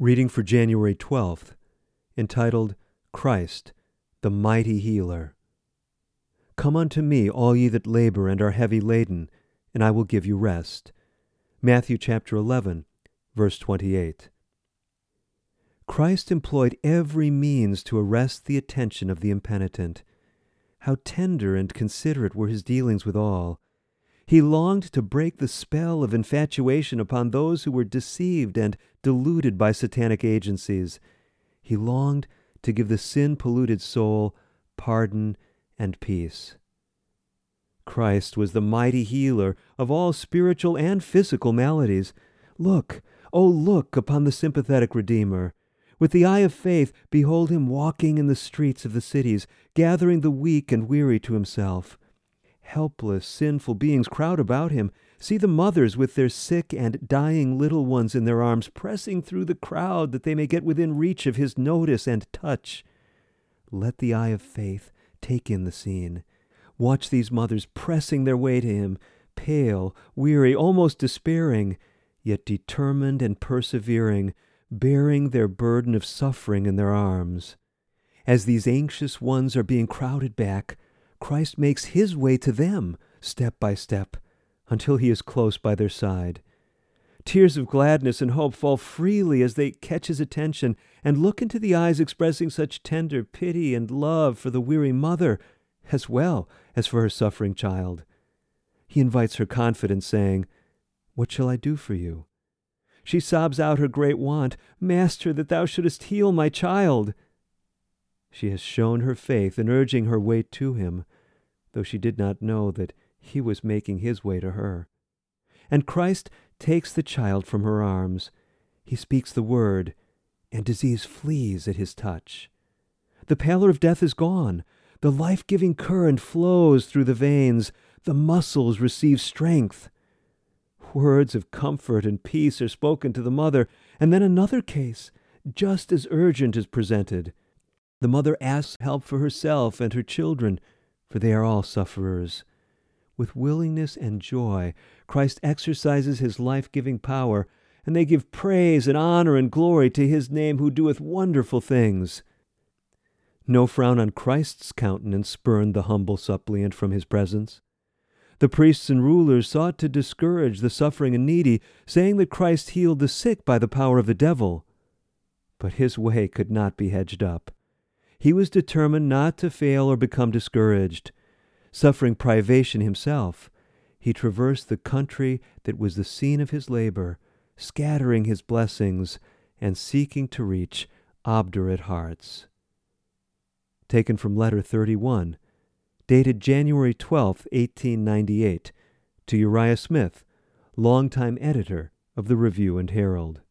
Reading for January 12th, entitled, Christ, the Mighty Healer. Come unto me, all ye that labor and are heavy laden, and I will give you rest. Matthew chapter 11, verse 28. Christ employed every means to arrest the attention of the impenitent. How tender and considerate were his dealings with all. He longed to break the spell of infatuation upon those who were deceived and deluded by satanic agencies. He longed to give the sin-polluted soul pardon and peace. Christ was the mighty healer of all spiritual and physical maladies. Look, oh look upon the sympathetic Redeemer. With the eye of faith, behold him walking in the streets of the cities, gathering the weak and weary to himself. Helpless, sinful beings crowd about him. See the mothers with their sick and dying little ones in their arms, pressing through the crowd that they may get within reach of his notice and touch. Let the eye of faith take in the scene. Watch these mothers pressing their way to him, pale, weary, almost despairing, yet determined and persevering, bearing their burden of suffering in their arms. As these anxious ones are being crowded back, Christ makes his way to them, step by step, until he is close by their side. Tears of gladness and hope fall freely as they catch his attention and look into the eyes expressing such tender pity and love for the weary mother, as well as for her suffering child. He invites her confidence, saying, "What shall I do for you?" She sobs out her great want, "Master, that thou shouldest heal my child." She has shown her faith in urging her way to him, though she did not know that he was making his way to her. And Christ takes the child from her arms. He speaks the word, and disease flees at his touch. The pallor of death is gone. The life-giving current flows through the veins. The muscles receive strength. Words of comfort and peace are spoken to the mother, and then another case, just as urgent, is presented. The mother asks help for herself and her children, for they are all sufferers. With willingness and joy, Christ exercises his life-giving power, and they give praise and honor and glory to his name who doeth wonderful things. No frown on Christ's countenance spurned the humble suppliant from his presence. The priests and rulers sought to discourage the suffering and needy, saying that Christ healed the sick by the power of the devil. But his way could not be hedged up. He was determined not to fail or become discouraged. Suffering privation himself, he traversed the country that was the scene of his labor, scattering his blessings and seeking to reach obdurate hearts. Taken from Letter 31, dated January 12, 1898, to Uriah Smith, longtime editor of the Review and Herald.